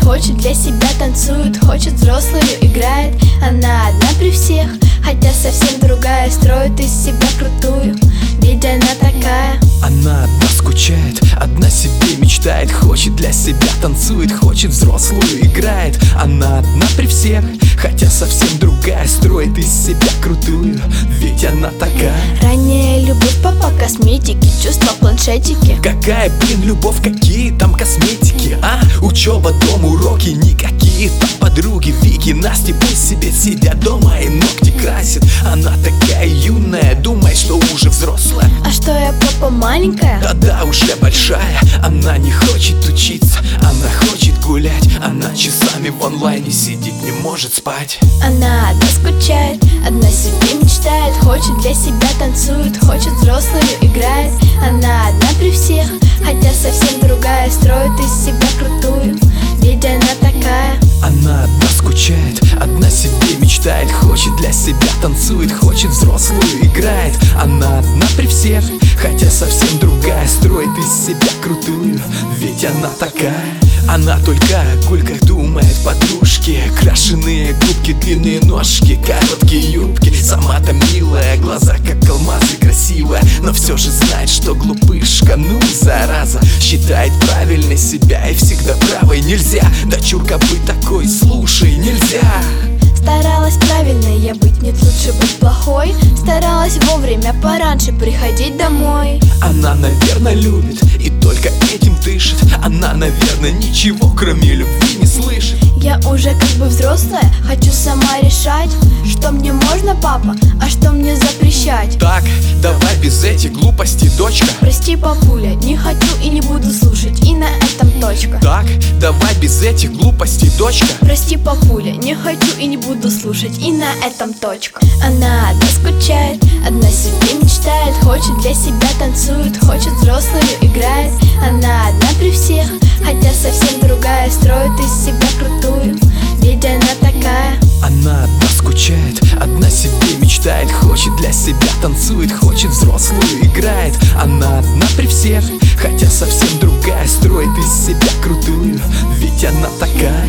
хочет для себя танцует, хочет взрослую играет. Она одна при всех, хотя совсем другая, строит из себя крутую, ведь она такая. Она одна скучает, одна себе мечтает, хочет для себя танцует, хочет взрослую играет. Она одна при всех, хотя совсем другая, строит из себя крутую, ведь она такая. Ранняя любовь, папа косметики, чувства планшетики. Какая, блин, любовь, какие там косметики, а? Учеба, дом, уроки, никакие там подруги. Вики, Насти, пусть себе сидят дома и ногти красит. Она такая юная, думает, что уже взрослая. А что я, папа, маленькая? Да, уже большая. Она не хочет учиться, она хочет гулять. Она часами в онлайне сидит, не может спать. Она одна скучает, одна себе мечтает, хочет для себя танцует, хочет взрослую играет. Она одна при всех, хотя совсем другая, строит из себя крутую, ведь она такая. Она одна скучает, одна себе мечтает, хочет для себя танцует, хочет взрослую играет. Она одна при всех, хотя совсем другая, строит из себя крутую, ведь она такая. Она только о гульках думает, подружки, крашеные губки, длинные ножки, короткие юбки. Сама-то милая, глаза как алмазы, красивая, но все же знает, что глупышка, ну зараза. Считает правильной себя и всегда правой. Нельзя, дочурка, быть такой, слушай, нельзя. Старалась правильно я быть, нет, лучше быть плохой. Старалась вовремя пораньше приходить домой. Она, наверное, любит и только этим дышит. Она, наверное, ничего кроме любви не слышит. Я уже как бы взрослая, хочу сама решать, что мне можно, папа, а что мне запрещать. Так, давай без этих глупостей, дочка. Прости, папуля, не хочу и не буду слушать, и на этом точка. Так, давай без этих глупостей, дочка. Прости, папуля, не хочу и не буду слушать, и на этом точка. Она одна скучает, одна себе мечтает, хочет для себя танцует, хочет взрослую играет. Она одна при всех, хотя совсем другая, строит из себя крутую, ведь она такая. Она одна скучает, одна себе мечтает, хочет для себя танцует, хочет взрослую играет. Она одна при всех, хотя совсем другая, строит из себя крутую, ведь она такая.